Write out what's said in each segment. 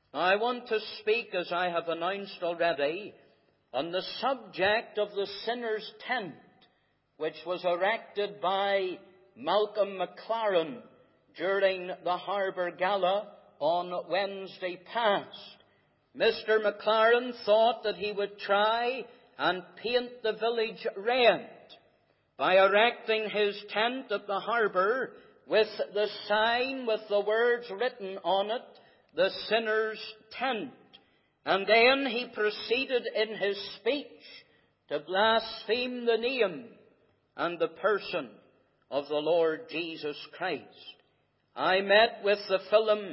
Now, I want to speak, as I have announced already, on the subject of the sinner's tent, which was erected by Malcolm McLaren during the Harbour Gala on Wednesday past. Mr. McLaren thought that he would try and paint the village red by erecting his tent at the harbour with the sign with the words written on it, "The Sinner's Tent." And then he proceeded in his speech to blaspheme the name and the person of the Lord Jesus Christ. I met with the film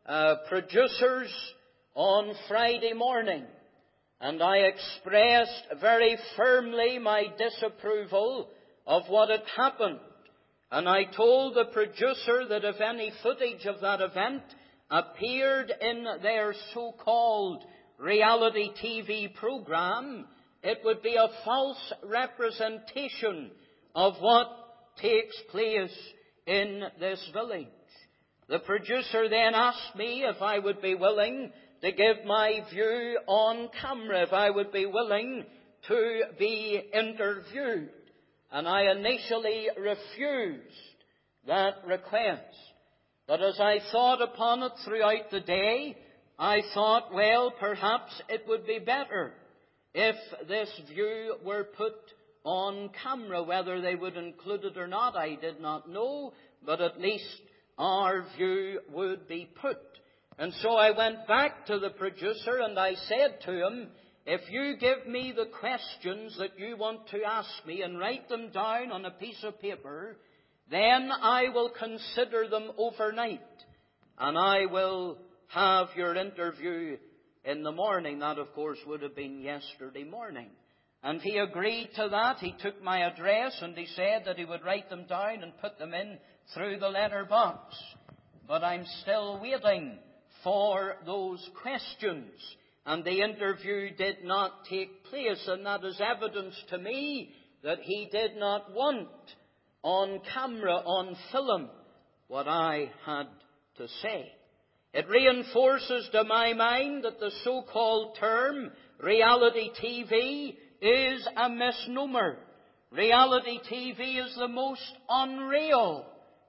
producers on Friday morning, and I expressed very firmly my disapproval of what had happened. And I told the producer that if any footage of that event appeared in their so-called reality TV program, it would be a false representation of what takes place in this village. The producer then asked me if I would be willing to give my view on camera, if I would be willing to be interviewed. And I initially refused that request. But as I thought upon it throughout the day, I thought, well, perhaps it would be better if this view were put on camera. Whether they would include it or not, I did not know, but at least our view would be put. And so I went back to the producer and I said to him, if you give me the questions that you want to ask me and write them down on a piece of paper, then I will consider them overnight. And I will have your interview in the morning. That, of course, would have been yesterday morning. And he agreed to that. He took my address and he said that he would write them down and put them in through the letterbox. But I'm still waiting for those questions. And the interview did not take place. And that is evidence to me that he did not want on camera, on film, what I had to say. It reinforces to my mind that the so-called term reality TV is a misnomer. Reality TV is the most unreal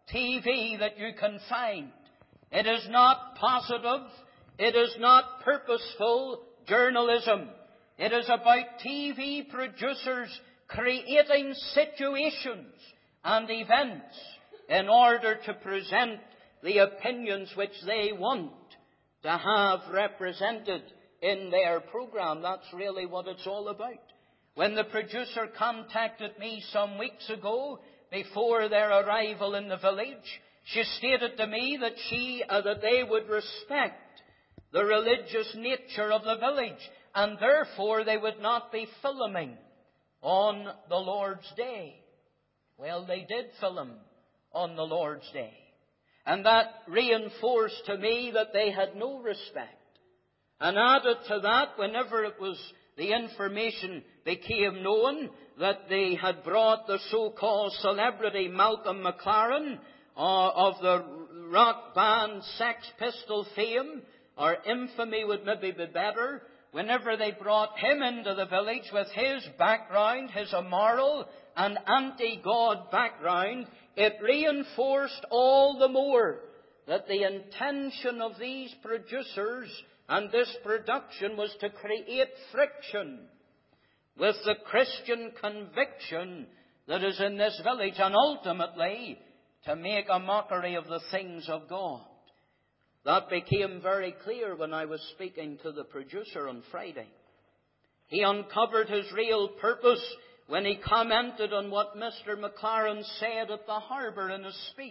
TV that you can find. It is not positive. It is not purposeful journalism. It is about TV producers creating situations and events in order to present the opinions which they want to have represented in their program. That's really what it's all about. When the producer contacted me some weeks ago, before their arrival in the village, she stated to me that they would respect the religious nature of the village, and therefore they would not be filming on the Lord's Day. Well, they did film on the Lord's Day. And that reinforced to me that they had no respect. And added to that, whenever the information became known that they had brought the so-called celebrity Malcolm McLaren of the rock band Sex Pistol fame, or infamy would maybe be better, whenever they brought him into the village with his background, his immoral and anti-God background, it reinforced all the more that the intention of these producers and this production was to create friction with the Christian conviction that is in this village, and ultimately to make a mockery of the things of God. That became very clear when I was speaking to the producer on Friday. He uncovered his real purpose when he commented on what Mr. McLaren said at the harbour in his speech.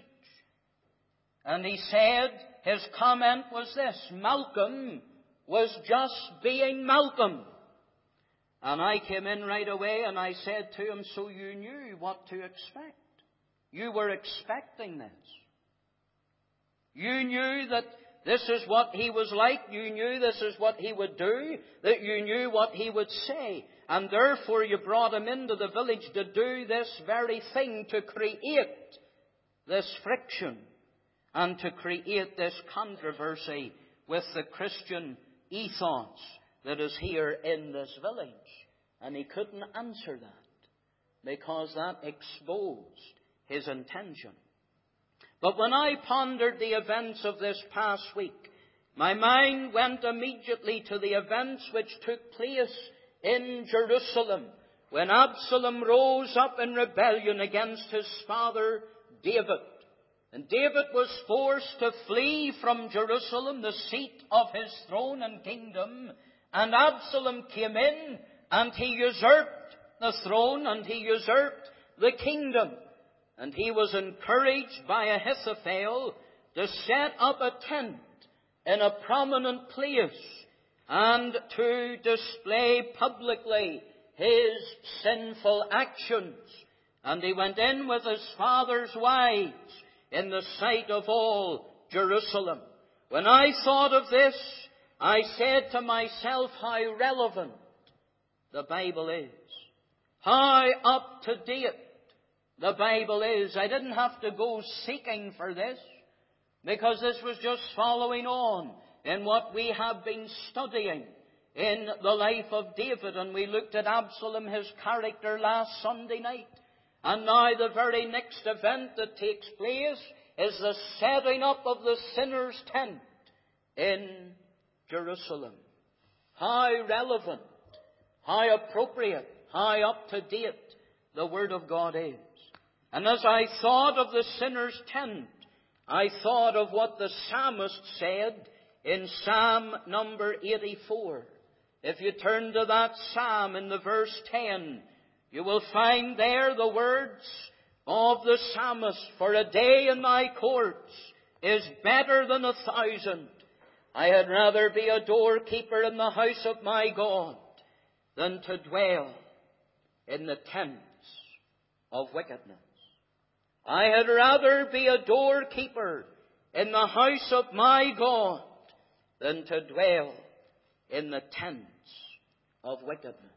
And he said, his comment was this: Malcolm was just being Malcolm. And I came in right away and I said to him, so you knew what to expect. You were expecting this. You knew that this is what he was like. You knew this is what he would do. That you knew what he would say. And therefore you brought him into the village to do this very thing, to create this friction and to create this controversy with the Christian ethos that is here in this village. And he couldn't answer that because that exposed his intention. But when I pondered the events of this past week, my mind went immediately to the events which took place in Jerusalem when Absalom rose up in rebellion against his father David. And David was forced to flee from Jerusalem, the seat of his throne and kingdom. And Absalom came in and he usurped the throne and he usurped the kingdom. And he was encouraged by Ahithophel to set up a tent in a prominent place and to display publicly his sinful actions. And he went in with his father's wives in the sight of all Jerusalem. When I thought of this, I said to myself how relevant the Bible is. How up to date the Bible is. I didn't have to go seeking for this, because this was just following on in what we have been studying in the life of David. And we looked at Absalom, his character, last Sunday night. And now the very next event that takes place is the setting up of the sinner's tent in Jerusalem. How relevant, how appropriate, how up to date the Word of God is. And as I thought of the sinner's tent, I thought of what the psalmist said in Psalm number 84. If you turn to that psalm in the verse 10, you will find there the words of the psalmist, "For a day in thy courts is better than 1,000. I had rather be a doorkeeper in the house of my God than to dwell in the tents of wickedness." I had rather be a doorkeeper in the house of my God than to dwell in the tents of wickedness.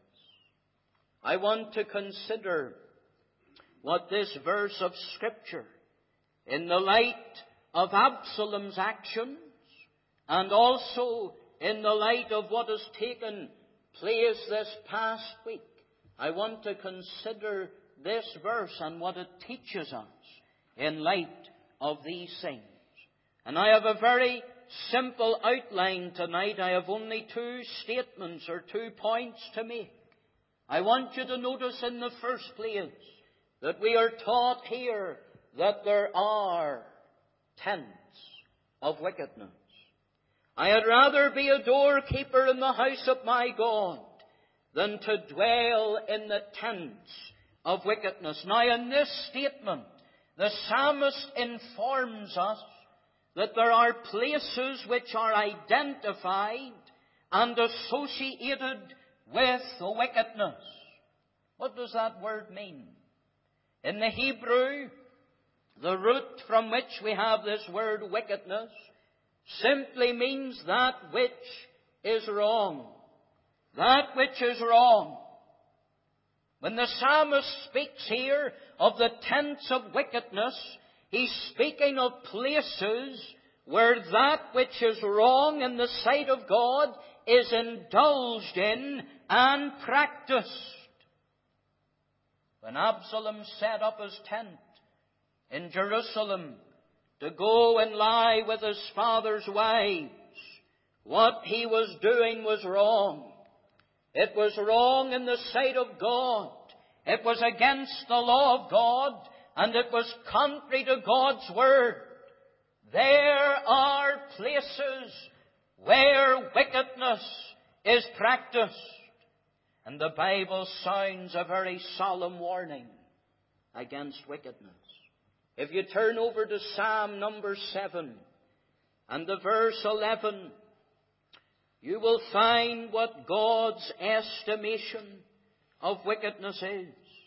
I want to consider what this verse of Scripture, in the light of Absalom's actions, and also in the light of what has taken place this past week, I want to consider this verse and what it teaches us in light of these things. And I have a very simple outline tonight. I have only 2 statements or 2 points to make. I want you to notice in the first place that we are taught here that there are tents of wickedness. I had rather be a doorkeeper in the house of my God than to dwell in the tents of wickedness. Now, in this statement, the psalmist informs us that there are places which are identified and associated with the wickedness. What does that word mean? In the Hebrew, the root from which we have this word wickedness simply means that which is wrong. That which is wrong. When the psalmist speaks here of the tents of wickedness, he's speaking of places where that which is wrong in the sight of God is indulged in and practiced. When Absalom set up his tent in Jerusalem to go and lie with his father's wives, what he was doing was wrong. It was wrong in the sight of God. It was against the law of God, and it was contrary to God's Word. There are places where wickedness is practiced. And the Bible sounds a very solemn warning against wickedness. If you turn over to Psalm number 7 and the verse 11, you will find what God's estimation of wickedness is.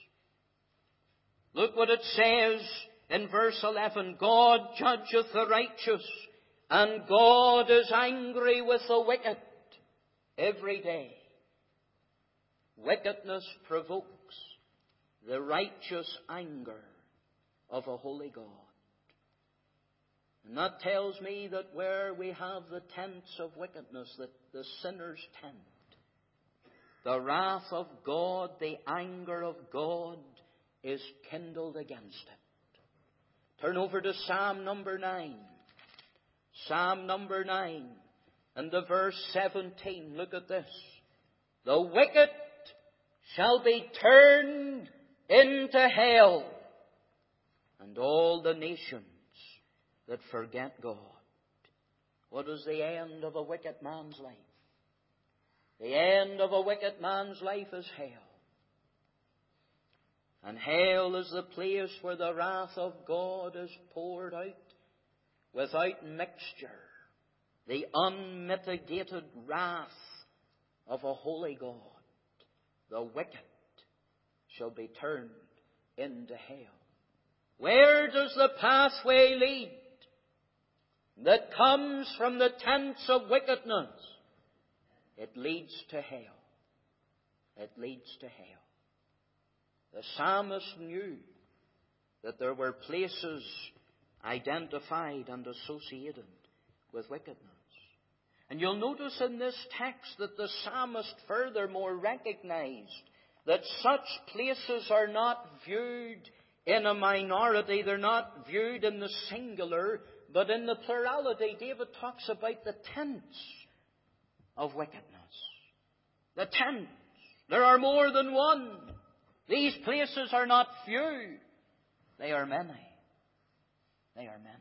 Look what it says in verse 11. God judgeth the righteous, and God is angry with the wicked every day. Wickedness provokes the righteous anger of a holy God. And that tells me that where we have the tents of wickedness, that the sinner's tent, the wrath of God, the anger of God is kindled against it. Turn over to Psalm number 9. Psalm number 9 and the verse 17. Look at this. The wicked shall be turned into hell, and all the nations that forget God. What is the end of a wicked man's life? The end of a wicked man's life is hell. And hell is the place where the wrath of God is poured out without mixture. The unmitigated wrath of a holy God. The wicked shall be turned into hell. Where does the pathway lead that comes from the tents of wickedness? It leads to hell. It leads to hell. The psalmist knew that there were places identified and associated with wickedness. And you'll notice in this text that the psalmist furthermore recognized that such places are not viewed in a minority. They're not viewed in the singular, but in the plurality. David talks about the tents of wickedness. The tents. There are more than one. These places are not few. They are many. They are many.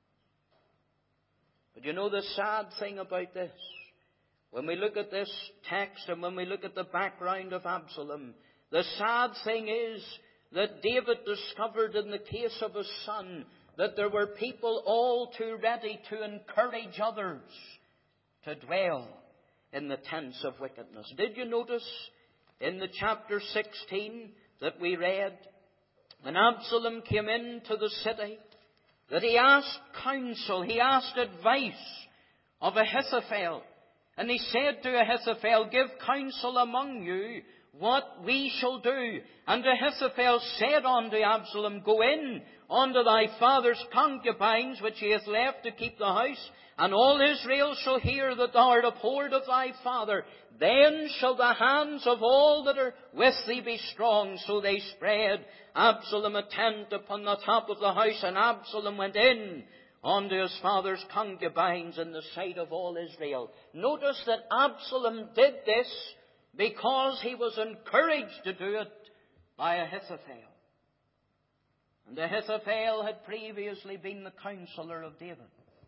But you know the sad thing about this? When we look at this text and when we look at the background of Absalom, the sad thing is that David discovered in the case of his son that there were people all too ready to encourage others to dwell in the tents of wickedness. Did you notice in the chapter 16 that we read, when Absalom came into the city, that he asked counsel, he asked advice of Ahithophel. And he said to Ahithophel, give counsel among you what we shall do. And Ahithophel said unto Absalom, go in unto thy father's concubines, which he hath left to keep the house, and all Israel shall hear that thou art abhorred of thy father. Then shall the hands of all that are with thee be strong. So they spread Absalom a tent upon the top of the house, and Absalom went in unto his father's concubines in the sight of all Israel. Notice that Absalom did this because he was encouraged to do it by Ahithophel. And Ahithophel had previously been the counselor of David.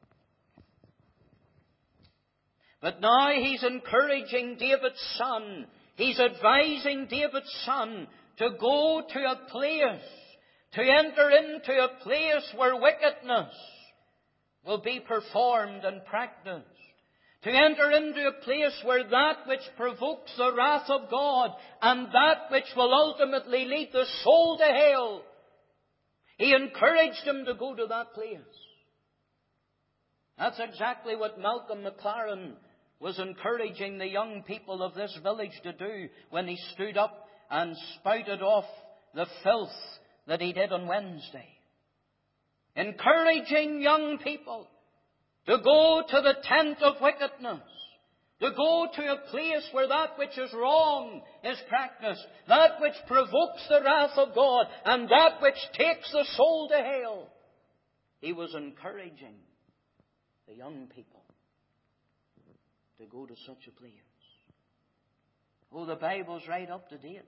But now he's encouraging David's son. He's advising David's son to go to a place, to enter into a place where wickedness will be performed and practiced. To enter into a place where that which provokes the wrath of God and that which will ultimately lead the soul to hell. He encouraged him to go to that place. That's exactly what Malcolm McLaren was encouraging the young people of this village to do when he stood up and spouted off the filth that he did on Wednesday. Encouraging young people to go to the tent of wickedness, to go to a place where that which is wrong is practiced, that which provokes the wrath of God, and that which takes the soul to hell. He was encouraging the young people to go to such a place. Oh, the Bible's right up to date.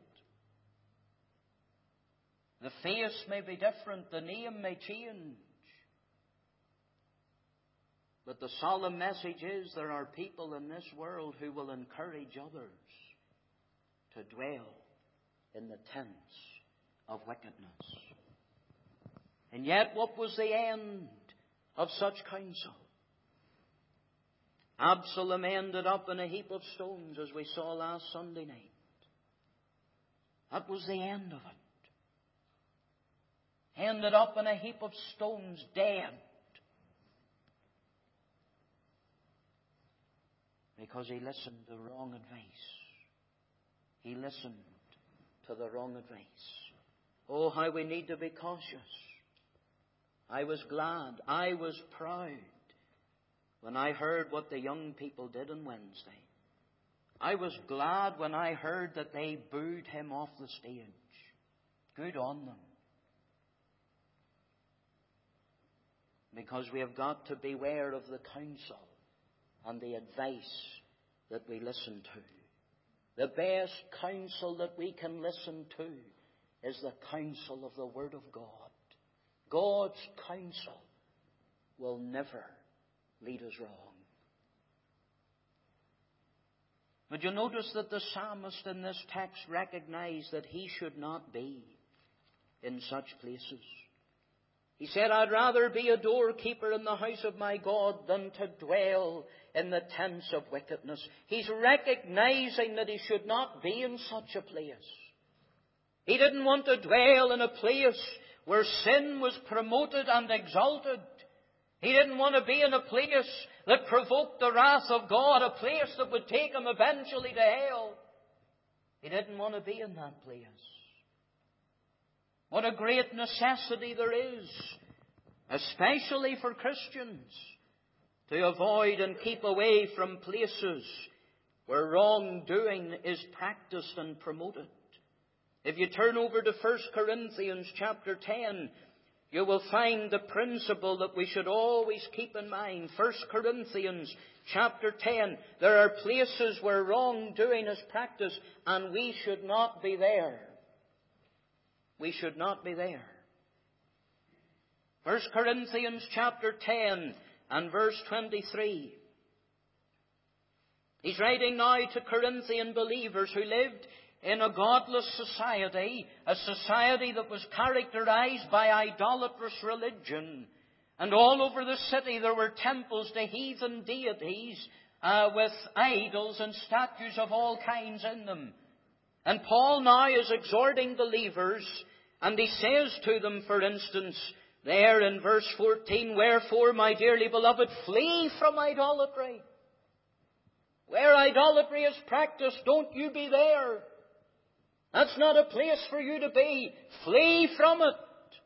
The face may be different, the name may change. But the solemn message is there are people in this world who will encourage others to dwell in the tents of wickedness. And yet, what was the end of such counsel? Absalom ended up in a heap of stones, as we saw last Sunday night. That was the end of it. Ended up in a heap of stones, dead. Because he listened to wrong advice. He listened to the wrong advice. Oh, how we need to be cautious. I was glad. I was proud when I heard what the young people did on Wednesday. I was glad when I heard that they booed him off the stage. Good on them. Because we have got to beware of the counsel and the advice that we listen to. The best counsel that we can listen to is the counsel of the Word of God. God's counsel will never lead us wrong. But you notice that the psalmist in this text recognized that he should not be in such places. He said, I'd rather be a doorkeeper in the house of my God than to dwell in the tents of wickedness. He's recognizing that he should not be in such a place. He didn't want to dwell in a place where sin was promoted and exalted. He didn't want to be in a place that provoked the wrath of God, a place that would take him eventually to hell. He didn't want to be in that place. What a great necessity there is, especially for Christians, to avoid and keep away from places where wrongdoing is practiced and promoted. If you turn over to 1 Corinthians chapter 10, you will find the principle that we should always keep in mind. 1 Corinthians chapter 10, there are places where wrongdoing is practiced, and we should not be there. We should not be there. 1 Corinthians chapter 10 and verse 23. He's writing now to Corinthian believers who lived in a godless society, a society that was characterized by idolatrous religion. And all over the city there were temples to heathen deities with idols and statues of all kinds in them. And Paul now is exhorting believers, and he says to them, for instance, there in verse 14, wherefore, my dearly beloved, flee from idolatry. Where idolatry is practiced, don't you be there. That's not a place for you to be. Flee from it.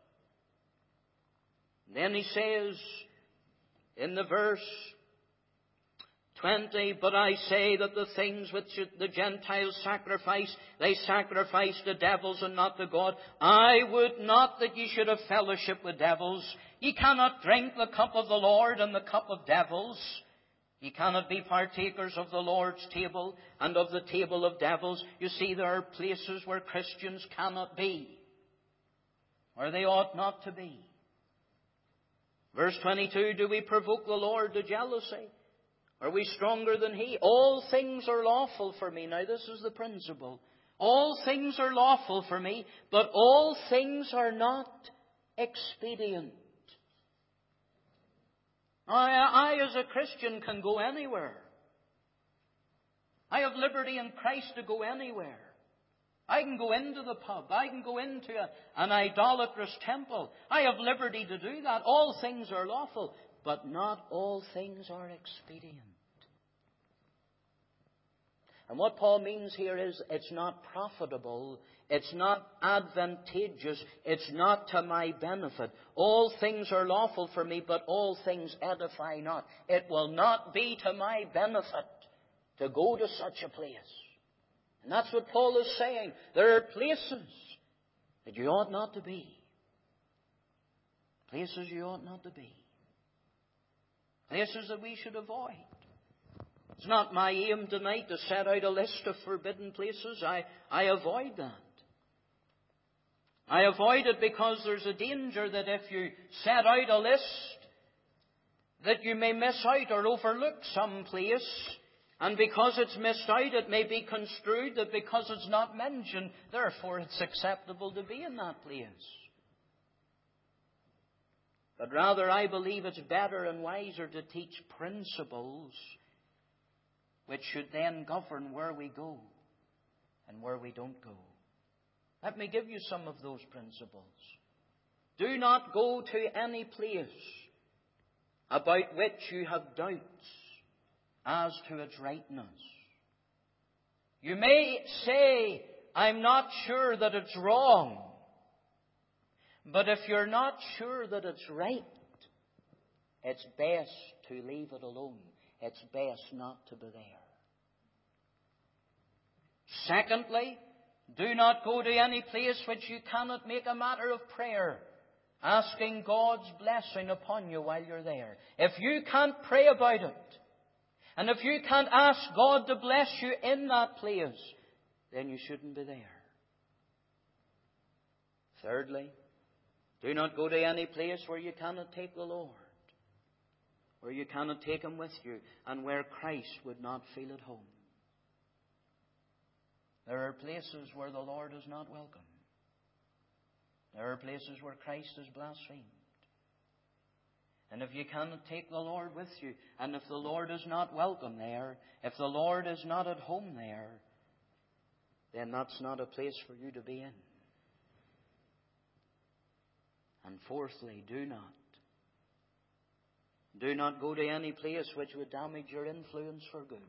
Then he says in the verse 20, but I say that the things which the Gentiles sacrifice, they sacrifice to devils and not to God. I would not that ye should have fellowship with devils. Ye cannot drink the cup of the Lord and the cup of devils. Ye cannot be partakers of the Lord's table and of the table of devils. You see, there are places where Christians cannot be, where they ought not to be. Verse 22, do we provoke the Lord to jealousy? Are we stronger than He? All things are lawful for me. Now this is the principle. All things are lawful for me, but all things are not expedient. I as a Christian can go anywhere. I have liberty in Christ to go anywhere. I can go into the pub. I can go into an idolatrous temple. I have liberty to do that. All things are lawful, but not all things are expedient. And what Paul means here is it's not profitable, it's not advantageous, it's not to my benefit. All things are lawful for me, but all things edify not. It will not be to my benefit to go to such a place. And that's what Paul is saying. There are places that you ought not to be. Places you ought not to be. Places that we should avoid. It's not my aim tonight to set out a list of forbidden places. I avoid that. I avoid it because there's a danger that if you set out a list, that you may miss out or overlook some place. And because it's missed out, it may be construed that because it's not mentioned, therefore it's acceptable to be in that place. But rather, I believe it's better and wiser to teach principles which should then govern where we go and where we don't go. Let me give you some of those principles. Do not go to any place about which you have doubts as to its rightness. You may say, I'm not sure that it's wrong, But if you're not sure that it's right, it's best to leave it alone. It's best not to be there. Secondly, do not go to any place which you cannot make a matter of prayer, asking God's blessing upon you while you're there. If you can't pray about it, and if you can't ask God to bless you in that place, then you shouldn't be there. Thirdly, do not go to any place where you cannot take the Lord, where you cannot take Him with you, and where Christ would not feel at home. There are places where the Lord is not welcome. There are places where Christ is blasphemed. And if you cannot take the Lord with you, and if the Lord is not welcome there, if the Lord is not at home there, then that's not a place for you to be in. And fourthly, do not go to any place which would damage your influence for good.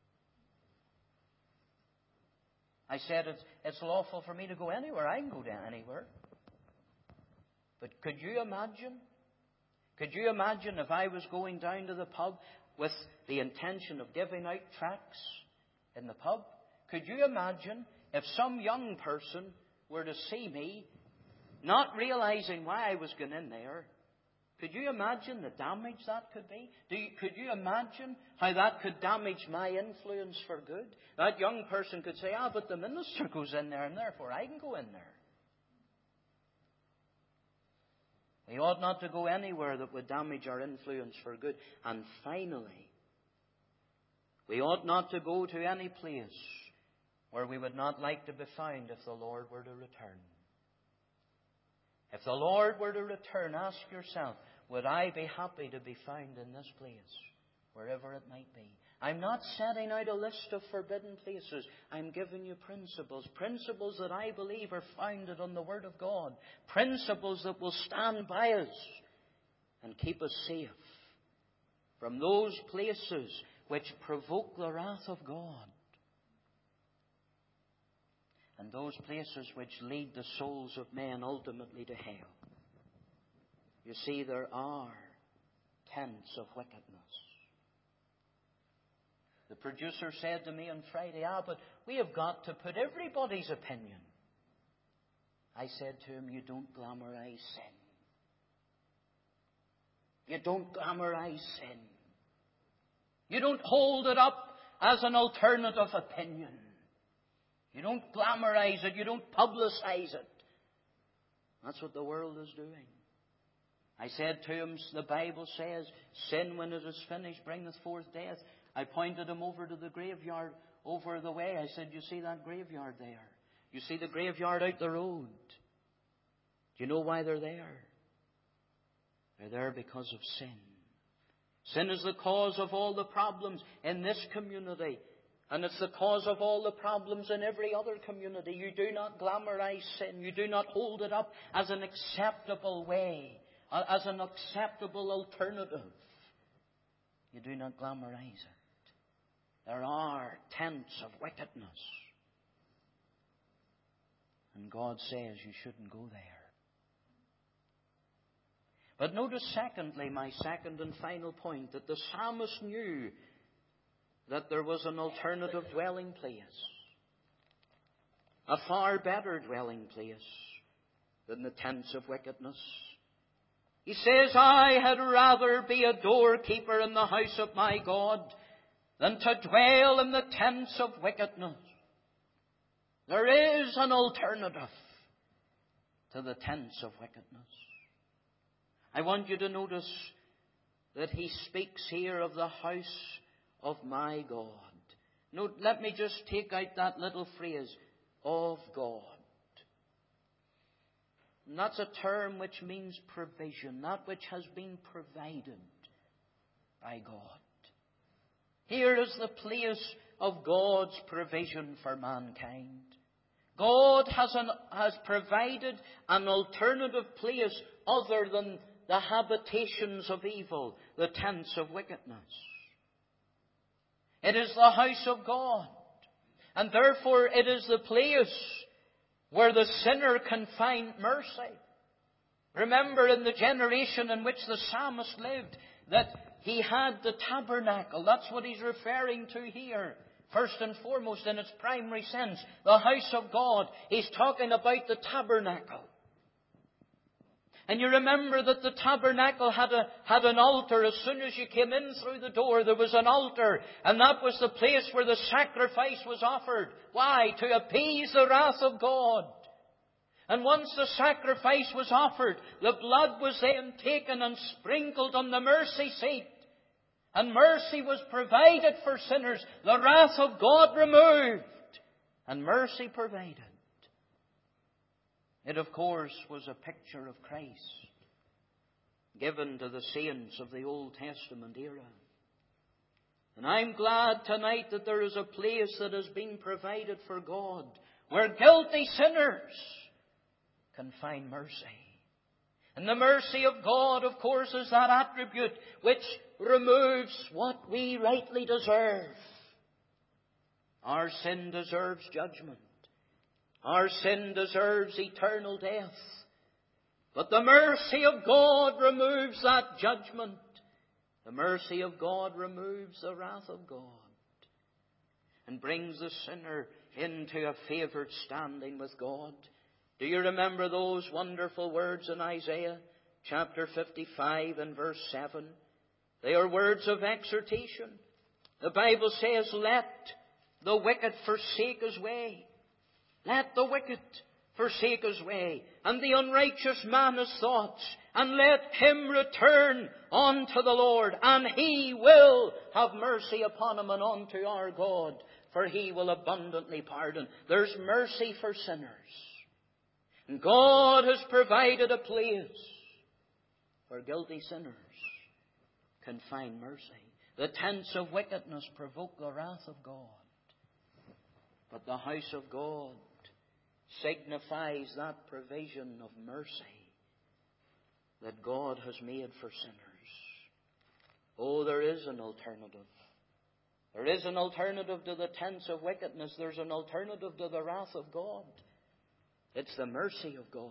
I said it's lawful for me to go anywhere. I can go to anywhere. But could you imagine? Could you imagine if I was going down to the pub with the intention of giving out tracts in the pub? Could you imagine if some young person were to see me, not realizing why I was going in there? Could you imagine the damage that could be? Could you imagine how that could damage my influence for good? That young person could say, but the minister goes in there and therefore I can go in there. We ought not to go anywhere that would damage our influence for good. And finally, we ought not to go to any place where we would not like to be found if the Lord were to return. If the Lord were to return, ask yourself, would I be happy to be found in this place, wherever it might be? I'm not setting out a list of forbidden places. I'm giving you principles. Principles that I believe are founded on the Word of God. Principles that will stand by us and keep us safe from those places which provoke the wrath of God. And those places which lead the souls of men ultimately to hell. You see, there are tents of wickedness. The producer said to me on Friday, but we have got to put everybody's opinion. I said to him, you don't glamorize sin. You don't glamorize sin. You don't hold it up as an alternative opinion. You don't glamorize it. You don't publicize it. That's what the world is doing. I said to him, the Bible says, sin when it is finished bringeth forth death. I pointed him over to the graveyard over the way. I said, you see that graveyard there? You see the graveyard out the road? Do you know why they're there? They're there because of sin. Sin is the cause of all the problems in this community. And it's the cause of all the problems in every other community. You do not glamorize sin. You do not hold it up as an acceptable way, as an acceptable alternative. You do not glamorize it. There are tents of wickedness. And God says you shouldn't go there. But notice secondly, my second and final point, that the psalmist knew that there was an alternative dwelling place. A far better dwelling place than the tents of wickedness. He says, I had rather be a doorkeeper in the house of my God than to dwell in the tents of wickedness. There is an alternative to the tents of wickedness. I want you to notice that he speaks here of the house of my God. Note, let me just take out that little phrase, of God. And that's a term which means provision, that which has been provided by God. Here is the place of God's provision for mankind. God has provided an alternative place other than the habitations of evil, the tents of wickedness. It is the house of God. And therefore it is the place where the sinner can find mercy. Remember, in the generation in which the psalmist lived, that he had the tabernacle. That's what he's referring to here. First and foremost, in its primary sense, the house of God. He's talking about the tabernacle. And you remember that the tabernacle had an altar. As soon as you came in through the door, there was an altar. And that was the place where the sacrifice was offered. Why? To appease the wrath of God. And once the sacrifice was offered, the blood was then taken and sprinkled on the mercy seat. And mercy was provided for sinners. The wrath of God removed. And mercy provided. It, of course, was a picture of Christ given to the saints of the Old Testament era. And I'm glad tonight that there is a place that has been provided for God where guilty sinners can find mercy. And the mercy of God, of course, is that attribute which removes what we rightly deserve. Our sin deserves judgment. Our sin deserves eternal death. But the mercy of God removes that judgment. The mercy of God removes the wrath of God and brings the sinner into a favoured standing with God. Do you remember those wonderful words in Isaiah chapter 55 and verse 7? They are words of exhortation. The Bible says, "Let the wicked forsake his way. Let the wicked forsake his way, and the unrighteous man his thoughts, and let him return unto the Lord, and He will have mercy upon him and unto our God, for He will abundantly pardon." There's mercy for sinners. And God has provided a place where guilty sinners can find mercy. The tents of wickedness provoke the wrath of God. But the house of God signifies that provision of mercy that God has made for sinners. Oh, there is an alternative. There is an alternative to the tents of wickedness. There's an alternative to the wrath of God. It's the mercy of God.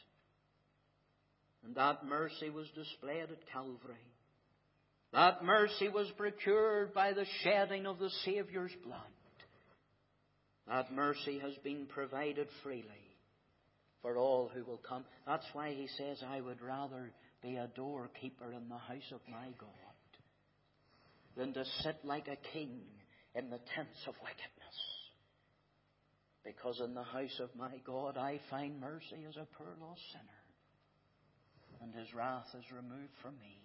And that mercy was displayed at Calvary. That mercy was procured by the shedding of the Saviour's blood. That mercy has been provided freely for all who will come. That's why He says, "I would rather be a doorkeeper in the house of my God than to sit like a king in the tents of wickedness. Because in the house of my God I find mercy as a poor lost sinner, and His wrath is removed from me."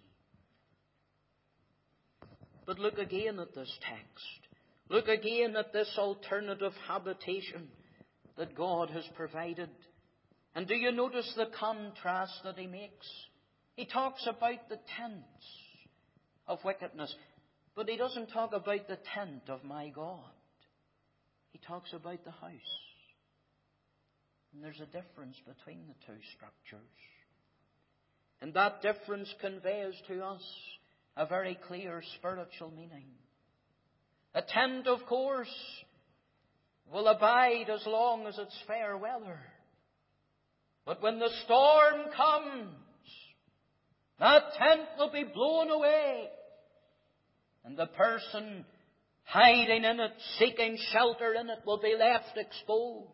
But look again at this text. Look again at this alternative habitation that God has provided. And do you notice the contrast that He makes? He talks about the tents of wickedness, but He doesn't talk about the tent of my God. He talks about the house. And there's a difference between the two structures. And that difference conveys to us a very clear spiritual meaning. A tent, of course, will abide as long as it's fair weather. But when the storm comes, that tent will be blown away. And the person hiding in it, seeking shelter in it, will be left exposed.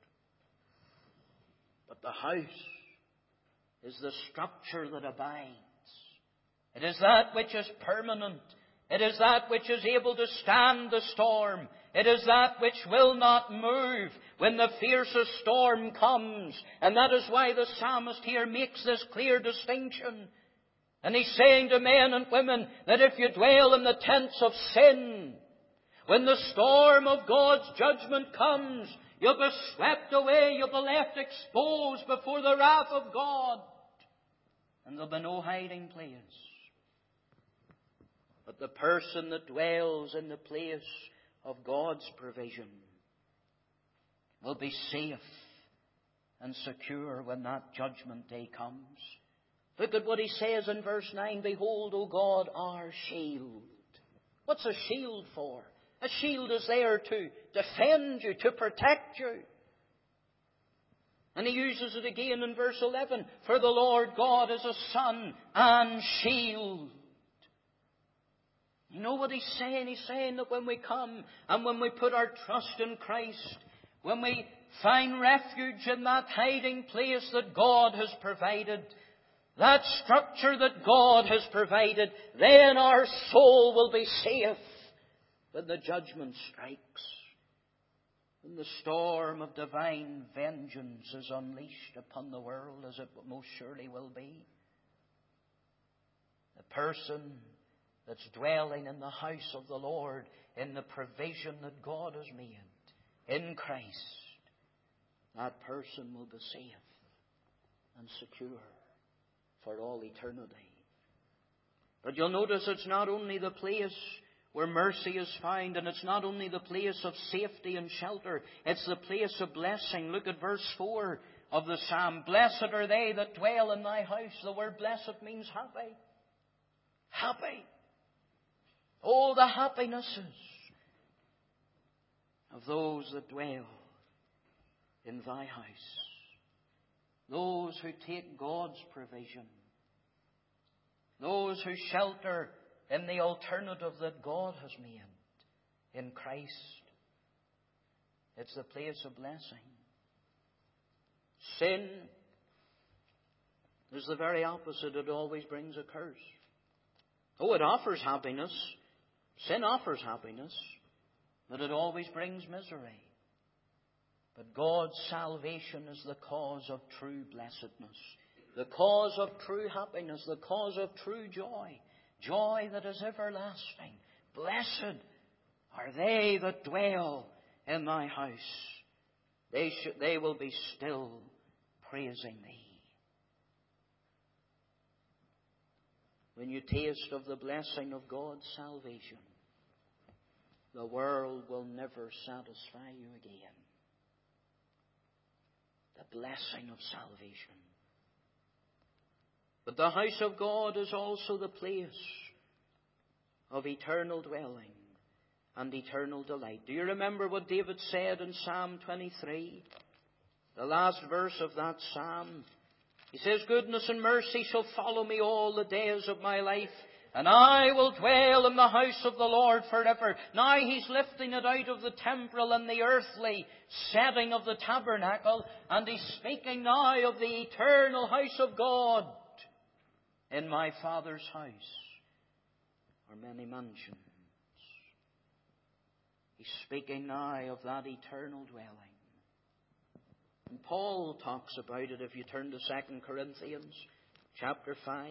But the house is the structure that abides. It is that which is permanent. It is that which is able to stand the storm. It is that which will not move when the fiercest storm comes. And that is why the psalmist here makes this clear distinction. And he's saying to men and women that if you dwell in the tents of sin, when the storm of God's judgment comes, you'll be swept away, you'll be left exposed before the wrath of God. And there'll be no hiding place. But the person that dwells in the place of God's provision will be safe and secure when that judgment day comes. Look at what he says in verse 9. "Behold, O God, our shield." What's a shield for? A shield is there to defend you, to protect you. And he uses it again in verse 11. For the Lord God is a sun and shield. You know what he's saying? He's saying that when we come and when we put our trust in Christ, when we find refuge in that hiding place that God has provided, that structure that God has provided, then our soul will be safe when the judgment strikes, when the storm of divine vengeance is unleashed upon the world, as it most surely will be. The person that's dwelling in the house of the Lord, in the provision that God has made in Christ, that person will be safe and secure for all eternity. But you'll notice it's not only the place where mercy is found, and it's not only the place of safety and shelter, it's the place of blessing. Look at verse 4 of the psalm. Blessed are they that dwell in thy house. The word blessed means happy. Happy. Oh, the happinesses of those that dwell in thy house. Those who take God's provision. Those who shelter in the alternative that God has made in Christ. It's the place of blessing. Sin is the very opposite. It always brings a curse. Oh, it offers happiness. Sin offers happiness, but it always brings misery. But God's salvation is the cause of true blessedness, the cause of true happiness, the cause of true joy, joy that is everlasting. Blessed are they that dwell in thy house. They will be still praising thee. When you taste of the blessing of God's salvation, the world will never satisfy you again. The blessing of salvation. But the house of God is also the place of eternal dwelling and eternal delight. Do you remember what David said in Psalm 23? The last verse of that psalm. He says, goodness and mercy shall follow me all the days of my life, and I will dwell in the house of the Lord forever. Now he's lifting it out of the temporal and the earthly setting of the tabernacle, and he's speaking now of the eternal house of God. In my Father's house are many mansions. He's speaking now of that eternal dwelling. And Paul talks about it if you turn to 2 Corinthians chapter 5.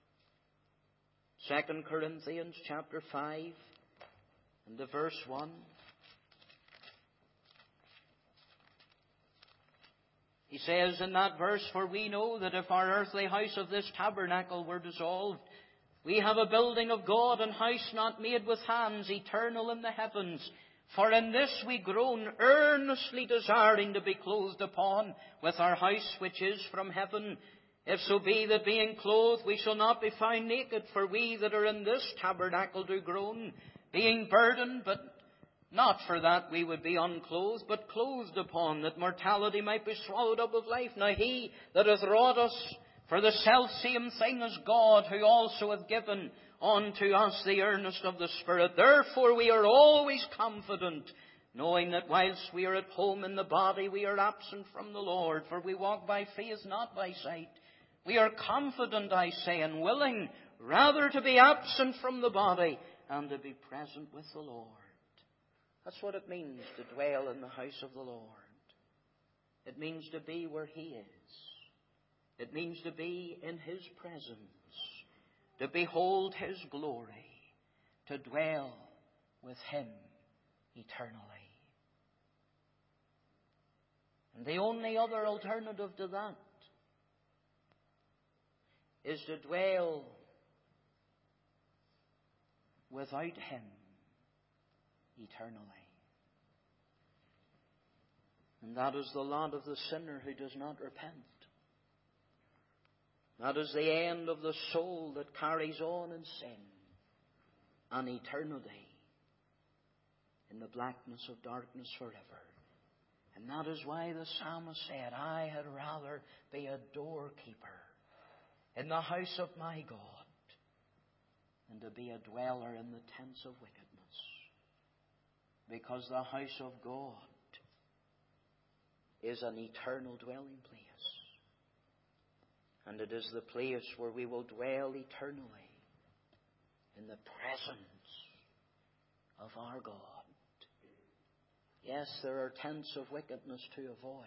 2 Corinthians chapter 5 and the verse 1. He says in that verse, for we know that if our earthly house of this tabernacle were dissolved, we have a building of God, an house not made with hands, eternal in the heavens. For in this we groan, earnestly desiring to be clothed upon with our house which is from heaven. If so be that being clothed we shall not be found naked, for we that are in this tabernacle do groan, being burdened, but not for that we would be unclothed, but clothed upon, that mortality might be swallowed up of life. Now he that hath wrought us for the selfsame thing is God, who also hath given unto us the earnest of the Spirit. Therefore we are always confident, knowing that whilst we are at home in the body, we are absent from the Lord. For we walk by faith, not by sight. We are confident, I say, and willing rather to be absent from the body and to be present with the Lord. That's what it means to dwell in the house of the Lord. It means to be where He is. It means to be in His presence, to behold His glory, to dwell with Him eternally. And the only other alternative to that is to dwell without Him eternally. And that is the lot of the sinner who does not repent. That is the end of the soul that carries on in sin and eternity in the blackness of darkness forever. And that is why the psalmist said, I had rather be a doorkeeper in the house of my God than to be a dweller in the tents of wickedness. Because the house of God is an eternal dwelling place. And it is the place where we will dwell eternally in the presence of our God. Yes, there are tents of wickedness to avoid.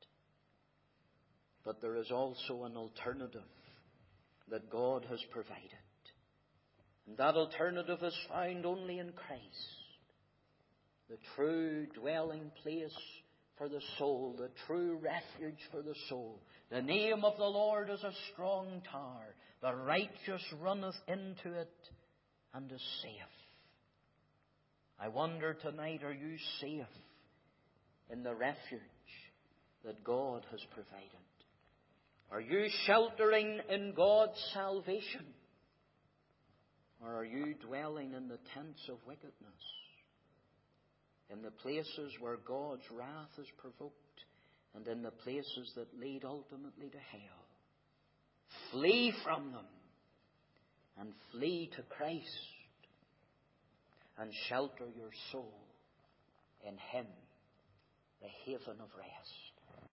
But there is also an alternative that God has provided. And that alternative is found only in Christ. The true dwelling place for the soul, the true refuge for the soul. The name of the Lord is a strong tower. The righteous runneth into it and is safe. I wonder tonight, are you safe in the refuge that God has provided? Are you sheltering in God's salvation? Or are you dwelling in the tents of wickedness? In the places where God's wrath is provoked, and in the places that lead ultimately to hell. Flee from them, and flee to Christ, and shelter your soul in Him, the haven of rest.